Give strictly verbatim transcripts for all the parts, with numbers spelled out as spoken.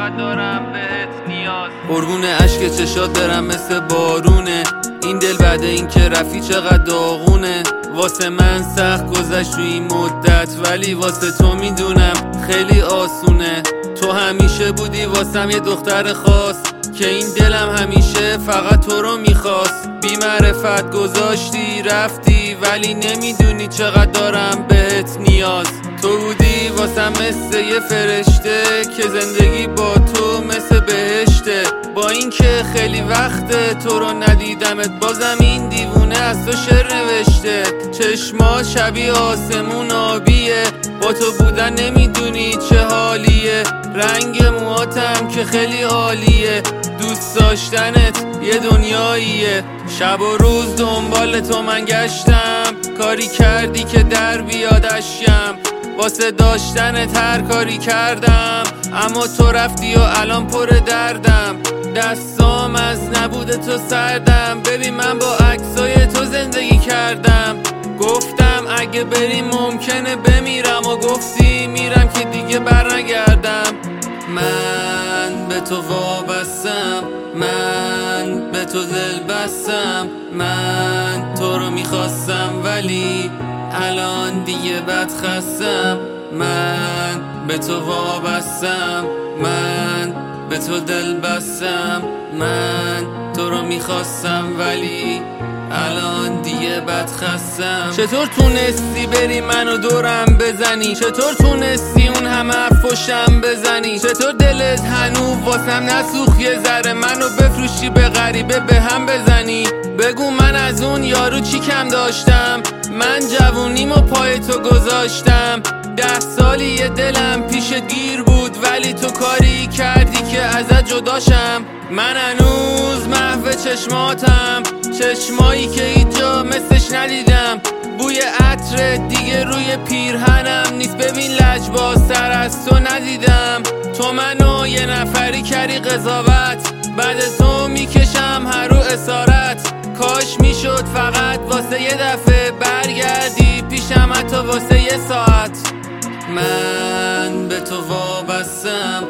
چقدر دارم بهت نیاز. قربون اشک چشات برم مثل بارونه، این دل بعد این که رفی چقدر داغونه. واسه من سخت گذشت روی این مدت، ولی واسه تو میدونم خیلی آسونه. تو همیشه بودی واسم یه دختر خاص، که این دلم همیشه فقط تو رو میخواست. بی معرفت گذاشتی رفتی، ولی نمیدونی چقدر دارم بهت نیاز. تو بودی واسم مثل یه فرشته، که زندگی با تو مثل بهشته. با اینکه خیلی وقته تو رو ندیدمت، بازم این دیوونه از تو شعر نوشته. چشما شبیه آسمون آبیه، با تو بودن نمیدونی چه حالیه. رنگ موهاتم که خیلی عالیه، دوست داشتنت یه دنیاییه. شب و روز دنبال تو من گشتم، کاری کردی که در بیادشم. واسه داشتنت هر کاری کردم، اما تو رفتی و الان پر دردم. دستام از نبود تو سردم، ببین من با عکسای تو زندگی کردم. گفتم اگه بریم ممکنه بمیرم، و گفتی میرم که دیگه برنگردم. من به تو وابستم، من به تو دل بستم. من تو رو میخواستم ولی الان دیگه بد خستم. من به تو وابستم، من به تو دل بستم. من تو رو میخواستم ولی الان دیگه بد خستم. چطور تونستی بری منو دورم بزنی؟ چطور تونستی اون همه حرفشم بزنی؟ چطور دلت هنوز واسم نسوخت یه ذره؟ منو بفروشی به غریبه به هم بزنی؟ بگو من از اون یارو چی کم داشتم؟ من جوونیمو پای تو گذاشتم. ده سالی یه دلم پیش گیر بود، ولی تو کاری کردی که ازت جداشم. من هنوز محو چشماتم، چشمایی که هیچ جا مثلش ندیدم. بوی عطر دیگه روی پیرهنم نیست، ببین لجبازتر از تو ندیدم. تو منو یه نفری کردی قضاوت، بعد تو میکشم هر رو اسارت. کاش میشد فقط واسه یه دفعه برگردی پیشم، حتی واسه یه ساعت. من به تو وابستم،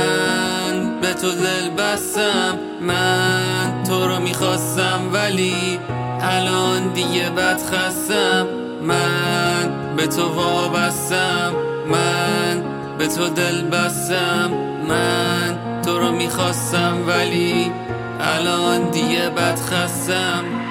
من به تو دل بستم. من تو رو میخواستم ولی الان دیگه بد خستم. من به تو وابستم، من به تو دل بستم. من تو رو میخواستم ولی الان دیگه بد خستم.